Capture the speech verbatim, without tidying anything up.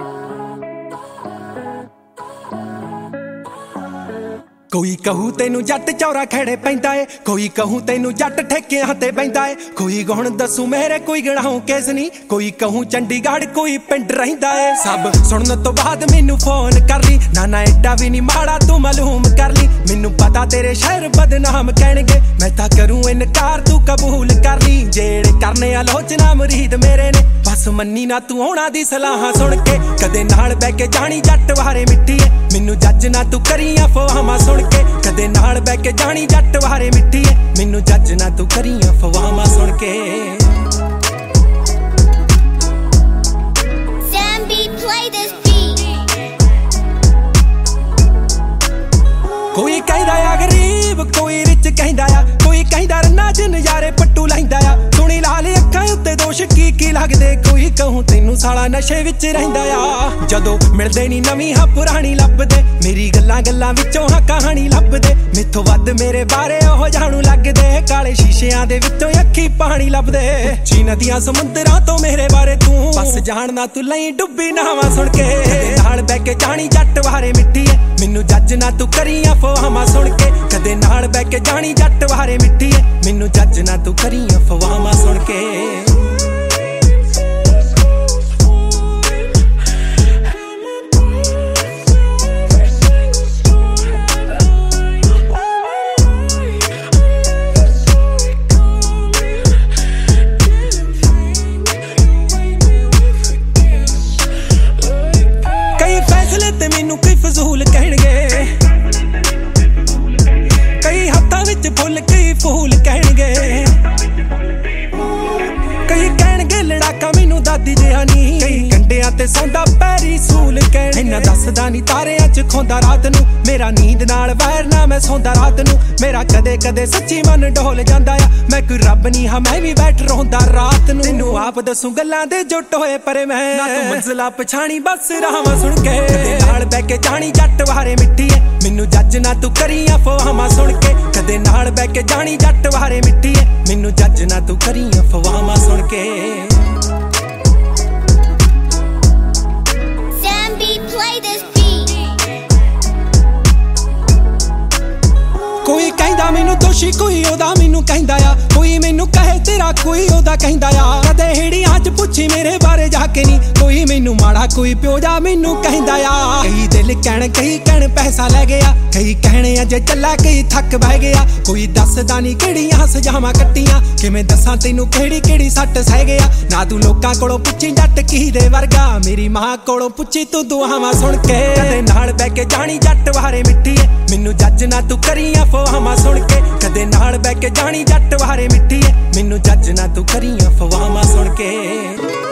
कोई कहू तेनू जट चौरा खेड़े पैंदा ए, कोई कहू तेनू जट ठेकियां ते बैंदा ए। कोई गुण दसू मेरे कोई गणाऊं केस नी, कोई कहूं चंडीगढ़ कोई पिंड रहिंदा ए। सब सुनन तो बाद मैनू फोन कर ली, ना ना एडा भी नी माड़ा तू मालूम कर ली। मैनू पता तेरे शहर बदनाम कहणगे, मैं तां करूं इनकार तू कबूल कर ली। जेड़े करने आलोचना मुरीद मेरे ने, बस मन्नी ना तू होना दी सलाहां सुन के। कदे नाल बैठ के जानी जट वारे मिट्टी ए, मैनू जज ना तू करी अफवाहां सुन के। कदे नाल बैठ के जानी जट वारे मिट्टी ए, मैनू जज ना तू करी अफवाहां सुन के। कोई कहदा आ गरीब कोई रिच कहदा आ, कोई कहदा रन्ना च नज़ारे पट्टू लैंदा आ। सुनी लाल अखां उत्ते दोष की की लगदे, कोई कहूं तैनू साला नशे विच रहिंदा आ। जदों मिलदे नी नवीं हां पुरानी लभदे, मेरी गल्लां गल्लां विचों हां कहानी लभदे। मैथों वध मेरे बारे ओह जाणू लगदे, काले शीशियां दे विचों अखी पानी लभदे। ची नदियां समुंदरां तो मेरे बारे तू बस जानना तू लई डुब्बी नावां सुन के। नाल बैठ के जानी जट वारे मिट्टी ए, मैनू जज ना तू करी अफवाहां सुन के। कदे नाल बैठ के जानी जट वारे मिट्टी ए, मैनू जज ना तू करी अफवाहां सुन के। कई फैसले ते मैनू कई फजूल कहणगे, कई हत्थां विच फुल कई फूल कहणगे। कई कहणगे लड़ाका मैनू दादी जिहा नी, कई कंडियां ते सौंदा पैरी सूल कहणगे। इन्ना दसदा नी तारियां च खोंदा रात नू, मेरा नींद नाल वैर ना मैं सौंदा रात नू। मेरा कदे कदे सच्ची मन डोल जांदा आ, मैं कोई रब नी हां मैं भी बैठ रोंदा रात नू। तैनू आप दसूं गल्लां दे जुट होए पर मैं ना तू मंजिला पछाणी बस राहां सुन के। कदे नाल बैठ के जानी जट वारे मिट्टी ए, मैनू जज ना तू करी अफवाहां सुन के। कदे नाल बैठ के जानी जट वारे मिट्टी ए, मैनू जज ना तू करी अफवाहां सुन के। कोई कहदा मैनू दोषी कोई ओदा मैनू कहदा आ, कोई मैनू कहे तेरा कोई ओदा कहदा आ। कदे हेड़ियां च पुछी मेरे बारे जाके नी, कोई मैनू माड़ा कोई प्यो जा मैनू कहदा आ। कई दिल कहण कई कहण पैसा लै गया, कई कहणे अजे चला कई थक बह गया। कोई दसदा नी किहड़ियां सजावां कट्टियां, किवें दसां तैनू किहड़ी किहड़ी सट सह गया। ना तू लोकां कोलों पुछी जट की दे वर्गा, मेरी मां कोलों पुछी तू दुआवां सुन के। कदे नाल बैठ के जानी जट वारे मिट्टी ए, मैनू जज ना तू करी अफवाहां सुन के। कदे नाल बैठ के जानी जट वारे मिट्टी ए, मैनू जज ना तू करी अफवाहां सुन के।